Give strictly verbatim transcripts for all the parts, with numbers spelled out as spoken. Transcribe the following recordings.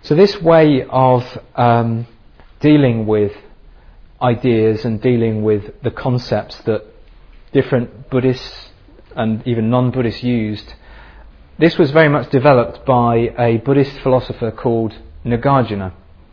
So this way of um, dealing with ideas and dealing with the concepts that different Buddhists and even non-Buddhists used, this was very much developed by a Buddhist philosopher called Nagarjuna.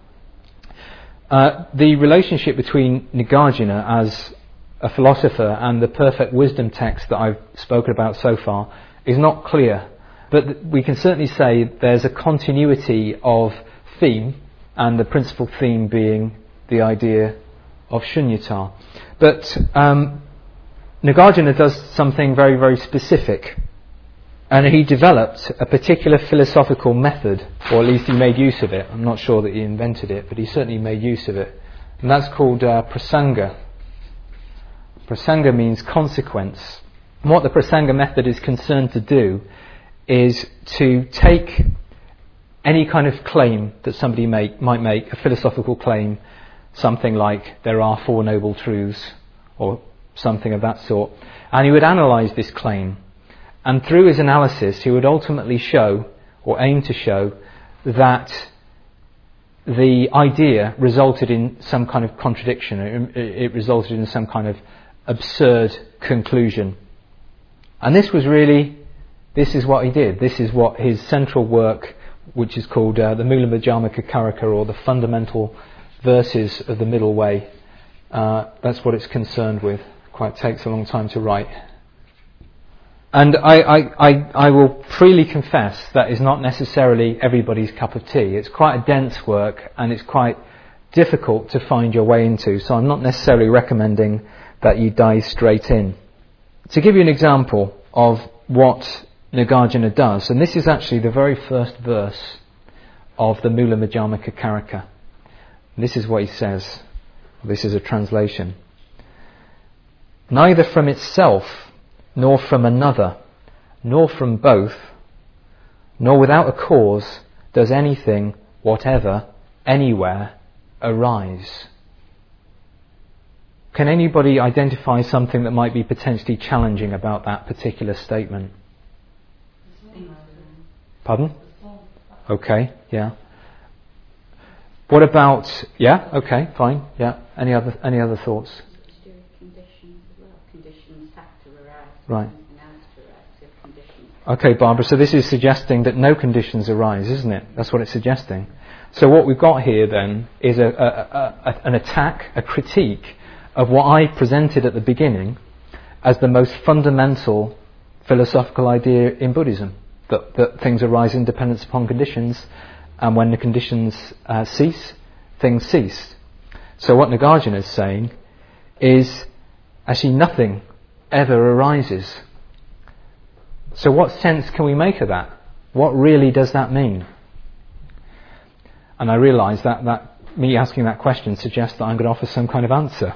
Uh, the relationship between Nagarjuna as a philosopher and the perfect wisdom text that I've spoken about so far is not clear, but th- we can certainly say there's a continuity of theme, and the principal theme being the idea of shunyata. But um, Nagarjuna does something very, very specific, and he developed a particular philosophical method, or at least he made use of it. I'm not sure that he invented it, but he certainly made use of it, and that's called uh, prasanga. Prasanga means consequence. And what the prasanga method is concerned to do is to take any kind of claim that somebody make, might make, a philosophical claim, something like there are four noble truths or something of that sort, and he would analyse this claim, and through his analysis he would ultimately show, or aim to show, that the idea resulted in some kind of contradiction. It, it resulted in some kind of absurd conclusion. And this was really, this is what he did. This is what his central work, which is called uh, the Mula Madhyamaka Karika, or the fundamental verses of the middle way, uh, that's what it's concerned with. Quite takes a long time to write. And I, I, I, I will freely confess that is not necessarily everybody's cup of tea. It's quite a dense work, and it's quite difficult to find your way into, so I'm not necessarily recommending that you dive straight in. To give you an example of what Nagarjuna does, and this is actually the very first verse of the Mula Madhyamaka Karika. This is what he says. This is a translation. Neither from itself, nor from another, nor from both, nor without a cause, does anything, whatever, anywhere, arise. Can anybody identify something that might be potentially challenging about that particular statement? Pardon? Okay, yeah. What about, yeah, okay, fine, yeah. Any other any other thoughts? To do with conditions as well. Conditions have to arise. Right. To arise if conditions. Okay, Barbara, so this is suggesting that no conditions arise, isn't it? That's what it's suggesting. So what we've got here then is a, a, a, a, an attack, a critique of what I presented at the beginning as the most fundamental philosophical idea in Buddhism, that, that things arise in dependence upon conditions, and when the conditions uh, cease, things cease. So what Nagarjuna is saying is actually nothing ever arises. So what sense can we make of that? What really does that mean? And I realise that, that me asking that question suggests that I'm going to offer some kind of answer.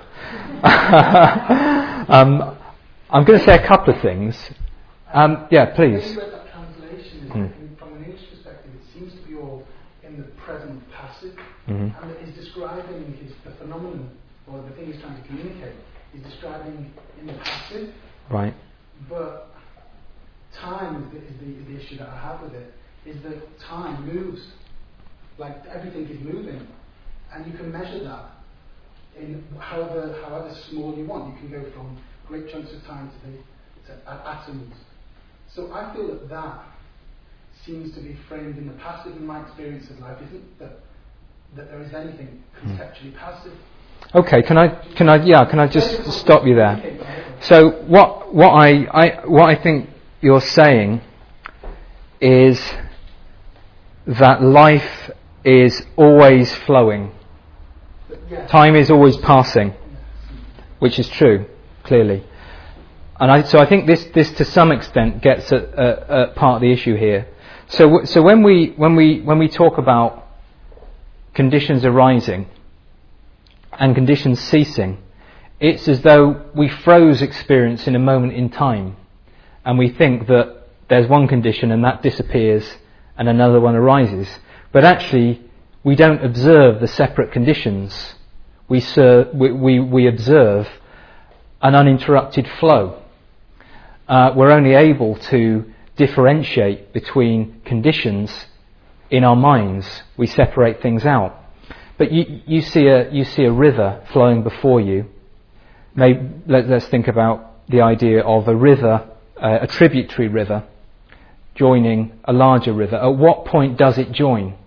um, I'm going to say a couple of things. Um, yeah, please. When you read that translation, mm. from an English perspective, it seems to be all in the present passive, mm-hmm. and it is describing his, the phenomenon, or the thing he's trying to communicate, is describing in the passive. Right. But time is the, is the, is the issue that I have with it, is that time moves. Like everything is moving. And you can measure that in however however small you want. You can go from great chunks of time to the to atoms. So I feel that that seems to be framed in the passive. In my experience of life, isn't that that there is anything conceptually mm. passive. Okay, can I can I yeah can I just stop you there? So what what I, I what I think you're saying is that life is always flowing. Time is always passing, which is true, clearly. And I, so I think this, this to some extent gets at, at, at part of the issue here. So, so when we when we when we talk about conditions arising and conditions ceasing, it's as though we froze experience in a moment in time, and we think that there's one condition and that disappears and another one arises. But actually, we don't observe the separate conditions. We, ser- we, we, we observe an uninterrupted flow. Uh, we're only able to differentiate between conditions in our minds, we separate things out. But you, you see a you see a river flowing before you. Maybe, let, let's think about the idea of a river, uh, a tributary river, joining a larger river. At what point does it join?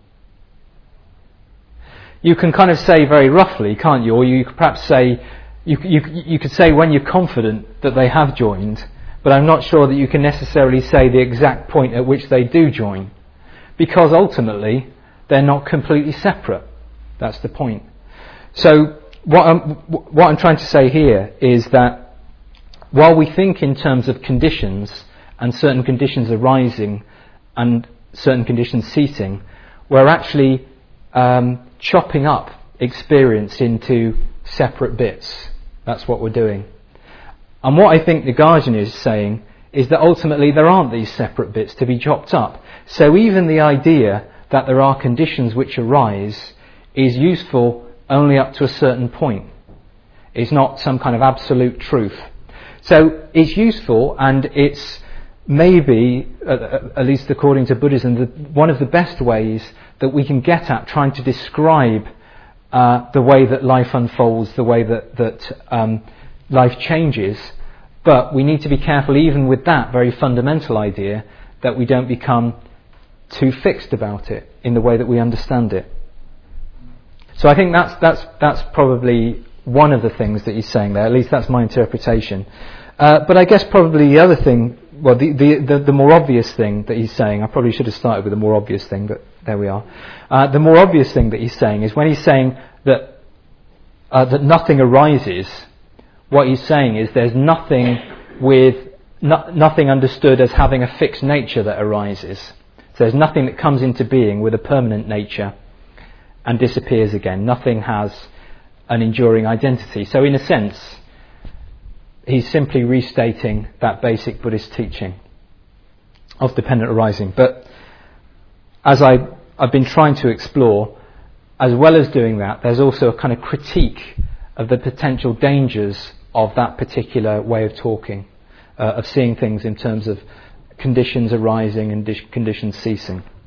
You can kind of say very roughly, can't you? Or you could perhaps say, you, you, you could say when you're confident that they have joined, but I'm not sure that you can necessarily say the exact point at which they do join, because ultimately they're not completely separate. That's the point. So what I'm, what I'm trying to say here is that while we think in terms of conditions, and certain conditions arising and certain conditions ceasing, we're actually um, chopping up experience into separate bits. That's what we're doing. And what I think Nagarjuna is saying is that ultimately there aren't these separate bits to be chopped up. So even the idea that there are conditions which arise is useful only up to a certain point. It's not some kind of absolute truth. So it's useful, and it's maybe, at least according to Buddhism, the, one of the best ways that we can get at trying to describe uh, the way that life unfolds, the way that, that um, life changes. But we need to be careful even with that very fundamental idea that we don't become too fixed about it in the way that we understand it. So I think that's that's that's probably one of the things that he's saying there. At least that's my interpretation. Uh, but I guess probably the other thing, well, the, the, the, the more obvious thing that he's saying, I probably should have started with the more obvious thing, but there we are. Uh, the more obvious thing that he's saying is when he's saying that uh, that nothing arises, what he's saying is there's nothing with no, nothing understood as having a fixed nature that arises. So there's nothing that comes into being with a permanent nature and disappears again. Nothing has an enduring identity. So in a sense, he's simply restating that basic Buddhist teaching of dependent arising. But as I, I've been trying to explore, as well as doing that, there's also a kind of critique of the potential dangers of that particular way of talking, uh, of seeing things in terms of conditions arising and conditions ceasing.